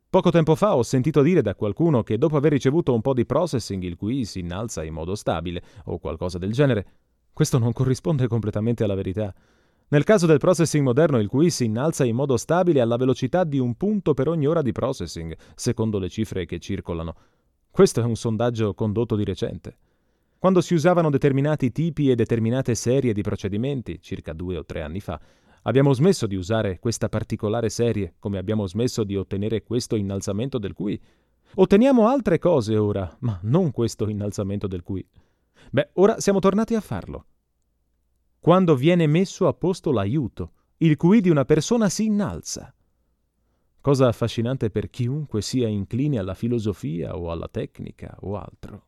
Poco tempo fa ho sentito dire da qualcuno che dopo aver ricevuto un po' di processing il QI si innalza in modo stabile, o qualcosa del genere. Questo non corrisponde completamente alla verità. Nel caso del processing moderno il QI si innalza in modo stabile alla velocità di 1 punto per ogni ora di processing, secondo le cifre che circolano. Questo è un sondaggio condotto di recente. Quando si usavano determinati tipi e determinate serie di procedimenti, circa 2 o 3 anni fa, abbiamo smesso di usare questa particolare serie, come abbiamo smesso di ottenere questo innalzamento del QI. Otteniamo altre cose ora, ma non questo innalzamento del QI. Beh, ora siamo tornati a farlo. Quando viene messo a posto l'aiuto, il QI di una persona si innalza. Cosa affascinante per chiunque sia incline alla filosofia o alla tecnica o altro.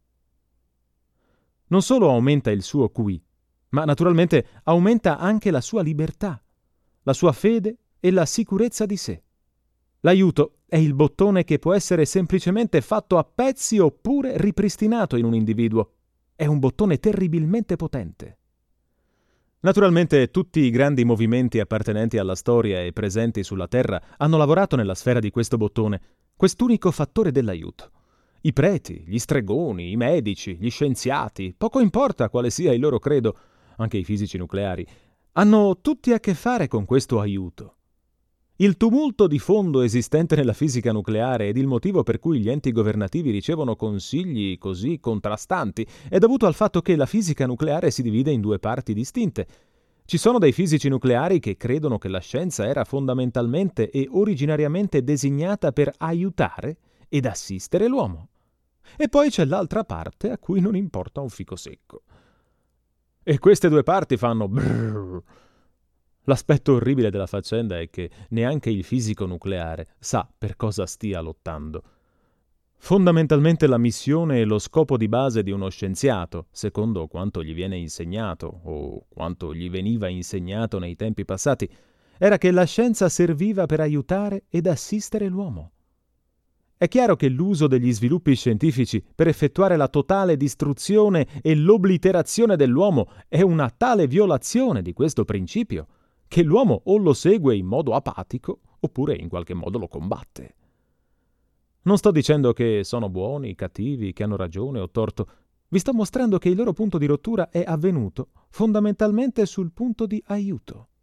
Non solo aumenta il suo QI, ma naturalmente aumenta anche la sua libertà, la sua fede e la sicurezza di sé. L'aiuto è il bottone che può essere semplicemente fatto a pezzi oppure ripristinato in un individuo. È un bottone terribilmente potente. Naturalmente tutti i grandi movimenti appartenenti alla storia e presenti sulla Terra hanno lavorato nella sfera di questo bottone, quest'unico fattore dell'aiuto. I preti, gli stregoni, i medici, gli scienziati, poco importa quale sia il loro credo, anche i fisici nucleari, hanno tutti a che fare con questo aiuto. Il tumulto di fondo esistente nella fisica nucleare ed il motivo per cui gli enti governativi ricevono consigli così contrastanti è dovuto al fatto che la fisica nucleare si divide in 2 parti distinte. Ci sono dei fisici nucleari che credono che la scienza era fondamentalmente e originariamente designata per aiutare ed assistere l'uomo. E poi c'è l'altra parte a cui non importa un fico secco. E queste 2 parti fanno brrr. L'aspetto orribile della faccenda è che neanche il fisico nucleare sa per cosa stia lottando. Fondamentalmente la missione e lo scopo di base di uno scienziato, secondo quanto gli viene insegnato o quanto gli veniva insegnato nei tempi passati, era che la scienza serviva per aiutare ed assistere l'uomo. È chiaro che l'uso degli sviluppi scientifici per effettuare la totale distruzione e l'obliterazione dell'uomo è una tale violazione di questo principio che l'uomo o lo segue in modo apatico oppure in qualche modo lo combatte. Non sto dicendo che sono buoni, cattivi, che hanno ragione o torto. Vi sto mostrando che il loro punto di rottura è avvenuto fondamentalmente sul punto di aiuto.